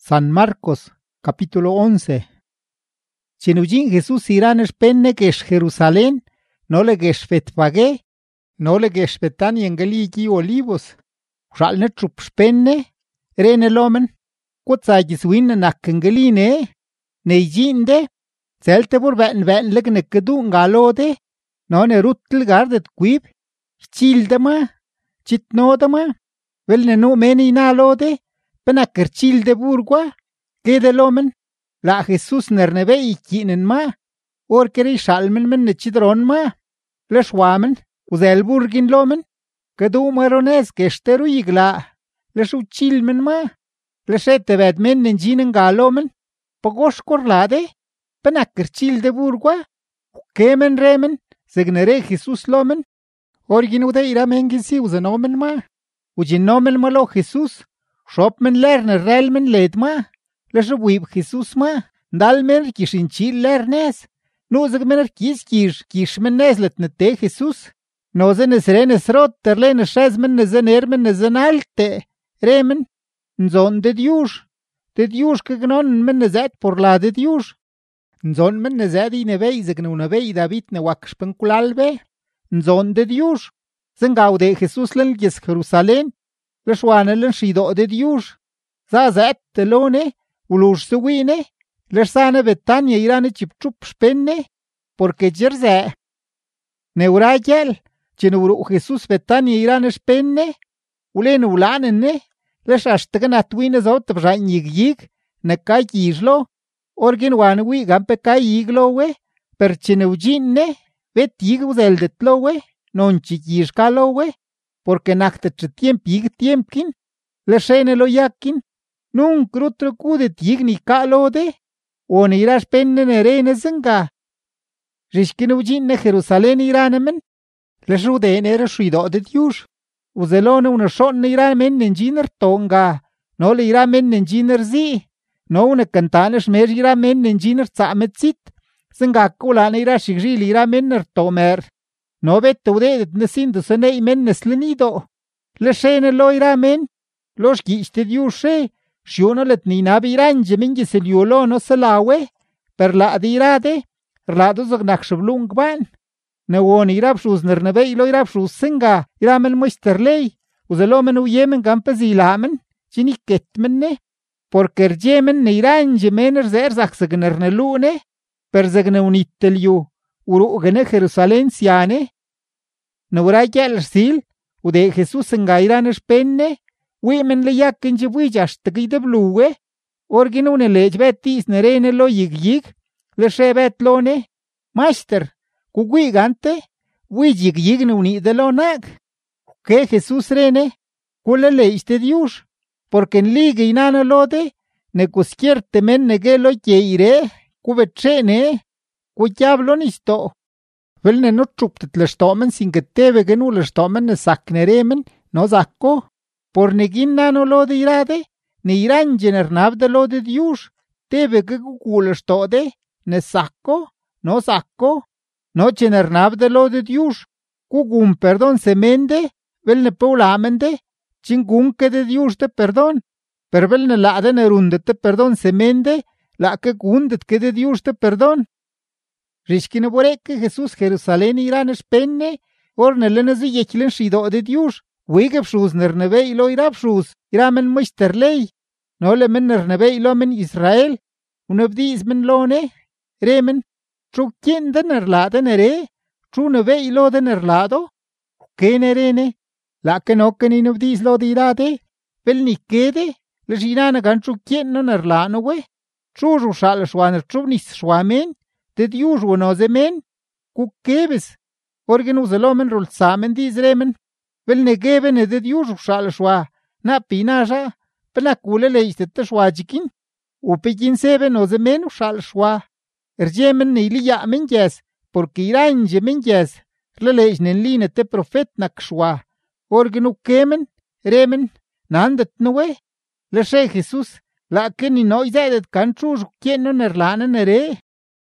San Marcos, capítulo 11. Chinujin Jesús irán espenne gesh Jerusalén, no le gesh Betfagé, no le gesh Betania en Galigi Olivos. Shalne trup spenne, rene lomen, quatsagis winne nakken galine, neijinde, zelte bur wen legne kedun galode, no ne ruttel gardet quib, childema, chitnodema, velne no meni nalode, penaker childe burgua, quede lomen, la Jesús nernebe ikinen ma, orkeri shalmen men nechidron ma, leshwamen, uzel burgin lomen, kedu marones kesteru igla, leshu chilmen ma, leshete ved men nenjinen galomen, pagosh korlade, penaker childe burgua, kemen remen, segnere Jesús lomen, orgin ude iramengisi uzenomen ma, ujinomen malo Jesús, shopmen lerner relmen ledma, leshuwib Jesús ma, dalmer kishinchil lernes, nuzegmener kishmen neslet nete Jesús, nozen esrenes rot terlen shezmen nezen ermen nezen alte, remen, nzon de Dios que gnon men nezet por la de Dios, nzon men nezet inevei zegnunevei David ne wakshpenkulalbe, nzon de Dios, zengaude Jesús len yes Jerusalén, leshwanelen shido de Dios, zazet telone, ulush suwine, lesane Betania irane chipchup spenne, porque jerze. Neurayel, chenuru Jesús Betania irane spenne, ulen ulanene, leshashtagan atwine zot bjain yig, nekay yizlo, orgin wanwi gampe kay yiglowe, per chenujinne, vet yigwzel detlowe, non chikishkalowe, porque nakte tiemp yig tiempkin, leshene lo yakin, nun krutro kudet yigni kalode, on irash penne nerene zenga. Rishkinujinne Jerusalén iranemen, leshude nere shuido de Dios. Uzelone una shon iramen nenjiner tonga, no le iramen nenjiner zi, no una cantanes mer iramen nenjiner tsametzit, zenga kulane irashigri iramen tomer. No vete ude nesindu sene men neslenido. Leshene lo iramen, los giste Dioshe, shiona let ni nabiranje mingi seliolo no selawe, per la dirade, rlado zagnakshavlung ban. Ne won irabshus nernebe ilo irabshus singa, iramel muisterlei, uzelomen uyemen gampesilamen, chiniketmenne, porque rjemen ne iranje mener zerzachsagnernelune, per zagne unitelju, urugene Jerusalén siane, ne urayel sil, ude Jesús nga iranes penne, wimen le yakin jibuijash tagide bluwe, orginune lej betis nerene lo yig, le shebet lone, master, kuguigante, wijig ne unide lo nag, que Jesús rene, kule leiste Dios, porque en ligue inana lode, ne kuskierte men negelo yeire, kubechene, kuyablo nisto. Velne no truptet le stomen sin que teve genu le stomen ne sakneremen, no zakko, por negin nano lo de irade, ne iran genernav de lo de Dios, teve que kukule stode, ne sakko, no zakko, no genernav de lo de Dios, kugun perdón semende, velne paulamende, chingun que de Dios te perdón, per velne la de nerunde te perdón semende, la que gundet que de Dios te perdón. Rishkine boreke Jesús Jerusalén irán espenne, ornelen zi yechilen shido de Dios, wegepshus nernebe ilo irapshus, iramen muisterlei, no le men nernebe ilo men Israel, unabdiz men lone, remen, trukien de nerlade nere, trunebe ilo de nerlado, que nerene, la que no que ni nabdiz lo dirade, vel ni quede, le girana gan trukien no nerlano we, truru shal shwaner trunis shwamen, de Dios wonozemen, kukebes, orgen uzelomen rulsamen dizremen, vel negeben de Dios shal shwa, na pinaja, pelakule leiste te shwajikin, upekin seben ozemen shal shwa, erjemen nili yamen yes, porque iranje men yes, relejnen line te profet nak shwa, orgen ukemen, remen, nandet noe, le she Jesús, la que ni noizedet kan truj kien no nerlane nere,